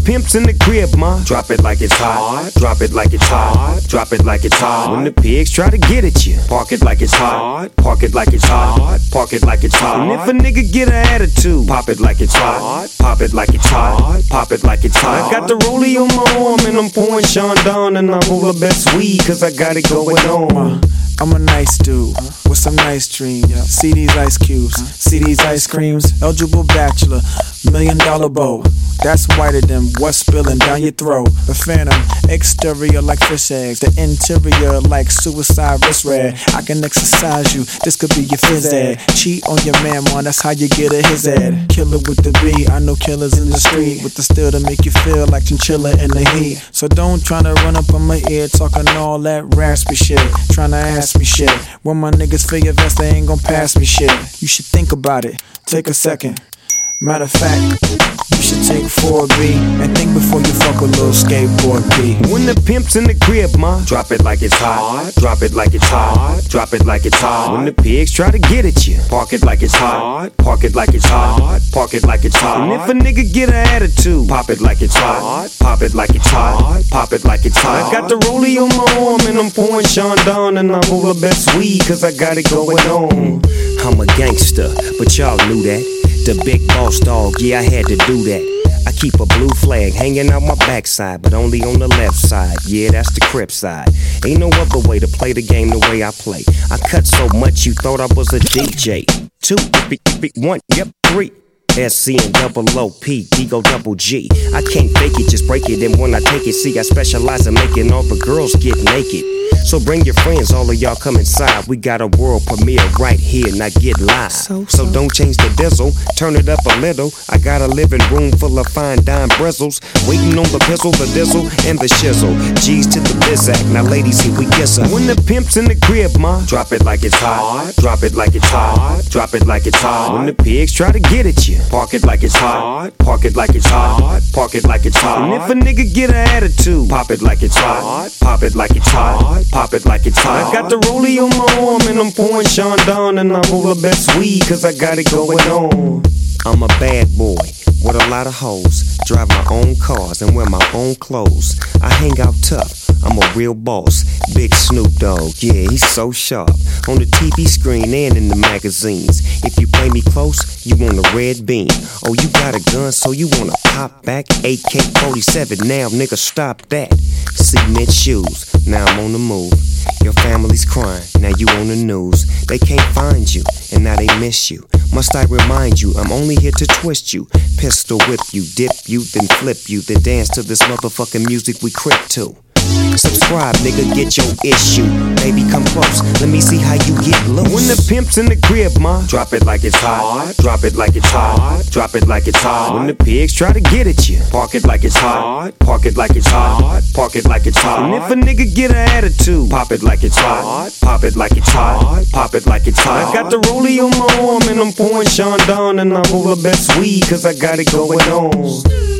pimp's in the crib, ma, drop it like it's hot. Drop it like it's hot. Drop it like it's hot. When the pigs try to get at you, park it like it's hot. Park it like it's hot. Park it like it's hot. And if a nigga get an attitude, pop it like it's hot. Pop it like it's hot. Pop it like it's hot. I got the rollie on my arm and I'm pouring Sean Don and I roll the best weed cause I got it going on. I'm a nice dude with some nice dreams. See these ice cubes, see these ice creams. Eligible bachelor, $1 million bow. That's whiter than what's spilling down your throat. The phantom, exterior like fish eggs, the interior like suicide wrist red. I can exercise you, this could be your phys ed. Cheat on your man, man, that's how you get a his ed. Killer with the B, I know killers in the street with the steel to make you feel like chinchilla in the heat. So don't tryna run up on my ear talking all that raspy shit, tryna ask me shit. When my niggas feel your vest, they ain't gon' pass me shit. You should think about it, take a second. Matter of fact, you should take 4B and think before you fuck a little skateboard B. When the pimp's in the crib, ma, drop it like it's hot. Drop it like it's hot. Drop it like it's hot. When the pigs try to get at you, park it like it's hot. Park it like it's hot. Park it like it's hot. And if a nigga get an attitude, pop it like it's hot. Pop it like it's hot. Pop it like it's hot. I got the rollie on my arm and I'm pouring Sean Don and I roll the best weed cause I got it going on. I'm a gangster, but y'all knew that. The big boss dog, yeah, I had to do that. I keep a blue flag hanging out my backside, but only on the left side. Yeah, that's the Crip side. Ain't no other way to play the game the way I play. I cut so much you thought I was a DJ. 2, 1, yep, 3. SC and double OP, Ego double G. I can't fake it, just break it. And when I take it, see, I specialize in making all the girls get naked. So bring your friends, all of y'all come inside. We got a world premiere right here, now get live. So don't change the diesel, turn it up a little. I got a living room full of fine dime bristles, waiting on the pistol, the dizzle, and the shizzle. G's to the bizac, now ladies, here we kiss her. When the pimp's in the crib, ma, drop it like it's hot. Drop it like it's hot. Drop it like it's hot. When the pigs try to get at you, park it like it's hot. Park it like it's hot. Park it like it's hot. And if a nigga get an attitude, pop it like it's hot. Pop it like it's hot. Pop it like it's hot. I got the rollie on my arm and I'm pouring Sean Don and I roll the best weed cause I got it going on. I'm a bad boy with a lot of hoes, drive my own cars and wear my own clothes. I hang out tough, I'm a real boss. Big Snoop Dogg, yeah, he's so sharp. On the TV screen and in the magazines. If you play me close, you want a red beam. Oh, you got a gun, so you wanna pop back? AK-47, now nigga, stop that. Cement shoes, now I'm on the move. Your family's crying, now you on the news. They can't find you, and now they miss you. Must I remind you, I'm only here to twist you. Pistol whip you, dip you, then flip you. Then dance to this motherfucking music we crip to. Subscribe, nigga, get your issue. Baby, come close, let me see how you get loose. When the pimp's in the crib, ma, drop it like it's hot. Drop it like it's hot. Drop it like it's hot. When the pigs try to get at you, park it like it's hot. Park it like it's hot. Park it like it's hot. And if a nigga get an attitude, pop it like it's hot. Pop it like it's hot. Pop it like it's hot. I got the rollie on my arm and I'm pouring Sean Don and I roll the best weed cause I got it going on.